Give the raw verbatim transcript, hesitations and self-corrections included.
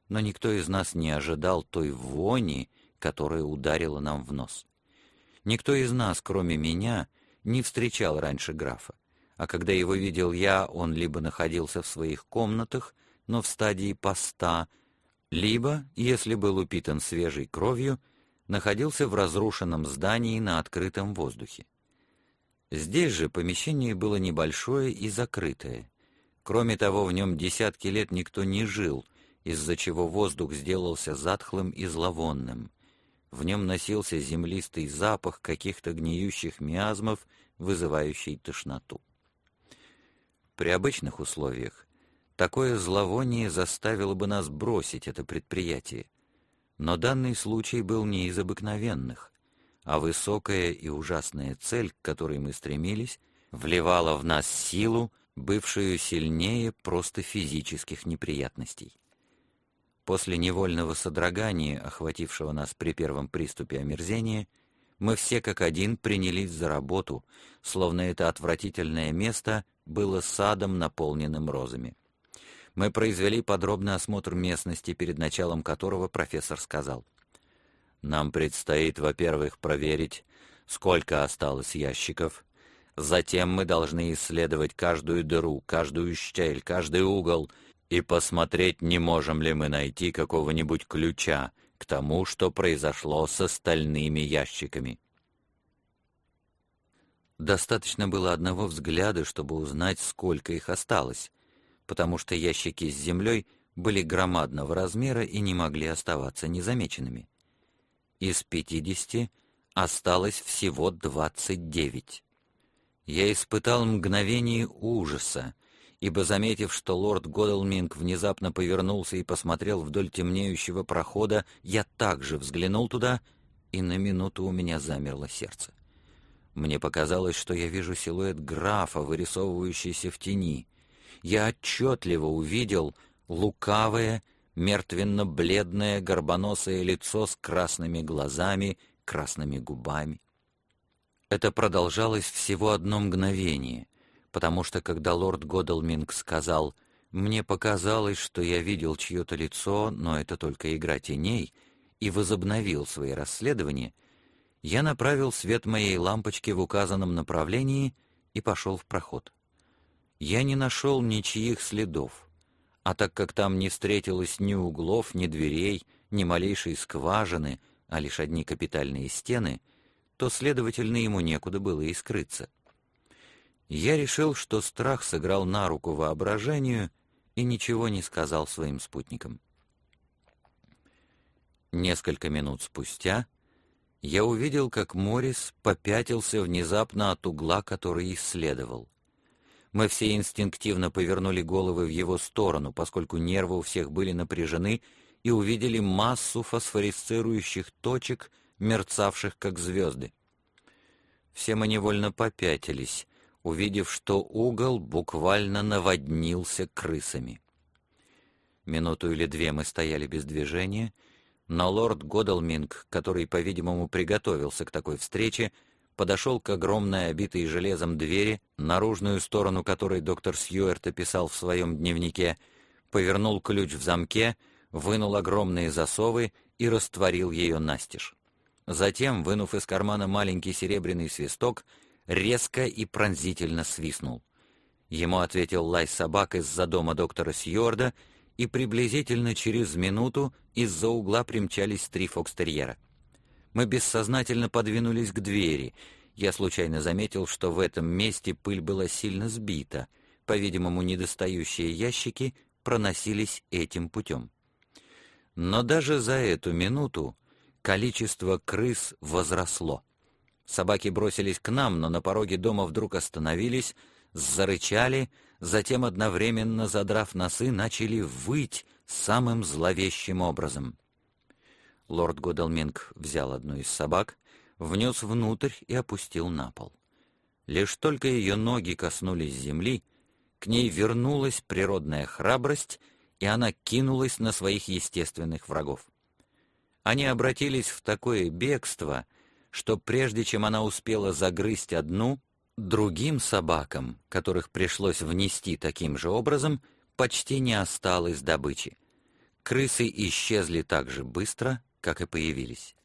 но никто из нас не ожидал той вони, которая ударила нам в нос. Никто из нас, кроме меня, не встречал раньше графа, а когда его видел я, он либо находился в своих комнатах, но в стадии поста, либо, если был упитан свежей кровью, находился в разрушенном здании на открытом воздухе. Здесь же помещение было небольшое и закрытое. Кроме того, в нем десятки лет никто не жил, из-за чего воздух сделался затхлым и зловонным. В нем носился землистый запах каких-то гниющих миазмов, вызывающий тошноту. При обычных условиях такое зловоние заставило бы нас бросить это предприятие. Но данный случай был не из обыкновенных, а высокая и ужасная цель, к которой мы стремились, вливала в нас силу, бывшую сильнее просто физических неприятностей. После невольного содрогания, охватившего нас при первом приступе омерзения, мы все как один принялись за работу, словно это отвратительное место было садом, наполненным розами. Мы произвели подробный осмотр местности, перед началом которого профессор сказал: «Нам предстоит, во-первых, проверить, сколько осталось ящиков. Затем мы должны исследовать каждую дыру, каждую щель, каждый угол и посмотреть, не можем ли мы найти какого-нибудь ключа к тому, что произошло с остальными ящиками». Достаточно было одного взгляда, чтобы узнать, сколько их осталось, потому что ящики с землей были громадного размера и не могли оставаться незамеченными. Из пятидесяти осталось всего двадцать девять. Я испытал мгновение ужаса, ибо, заметив, что лорд Годалминг внезапно повернулся и посмотрел вдоль темнеющего прохода, я также взглянул туда, и на минуту у меня замерло сердце. Мне показалось, что я вижу силуэт графа, вырисовывающийся в тени. Я отчетливо увидел лукавое, мертвенно-бледное, горбоносое лицо с красными глазами, красными губами. Это продолжалось всего одно мгновение, потому что, когда лорд Годалминг сказал: «Мне показалось, что я видел чье-то лицо, но это только игра теней», и возобновил свои расследования, я направил свет моей лампочки в указанном направлении и пошел в проход. Я не нашел ничьих следов, а так как там не встретилось ни углов, ни дверей, ни малейшей скважины, а лишь одни капитальные стены, то, следовательно, ему некуда было и скрыться. Я решил, что страх сыграл на руку воображению, и ничего не сказал своим спутникам. Несколько минут спустя я увидел, как Моррис попятился внезапно от угла, который исследовал. Мы все инстинктивно повернули головы в его сторону, поскольку нервы у всех были напряжены, и увидели массу фосфорисцирующих точек, мерцавших как звезды. Все мы невольно попятились, увидев, что угол буквально наводнился крысами. Минуту или две мы стояли без движения, но лорд Годалминг, который, по-видимому, приготовился к такой встрече, подошел к огромной, обитой железом двери, наружную сторону которой доктор Сьюарт описал в своем дневнике, повернул ключ в замке, вынул огромные засовы и растворил ее настежь. Затем, вынув из кармана маленький серебряный свисток, резко и пронзительно свистнул. Ему ответил лай собак из-за дома доктора Сьюарда, и приблизительно через минуту из-за угла примчались три фокстерьера. Мы бессознательно подвинулись к двери. Я случайно заметил, что в этом месте пыль была сильно сбита. По-видимому, недостающие ящики проносились этим путем. Но даже за эту минуту количество крыс возросло. Собаки бросились к нам, но на пороге дома вдруг остановились, зарычали, затем, одновременно задрав носы, начали выть самым зловещим образом. Лорд Годалминг взял одну из собак, внес внутрь и опустил на пол. Лишь только ее ноги коснулись земли, к ней вернулась природная храбрость, и она кинулась на своих естественных врагов. Они обратились в такое бегство, что прежде чем она успела загрызть одну, другим собакам, которых пришлось внести таким же образом, почти не осталось добычи. Крысы исчезли так же быстро, как и появились.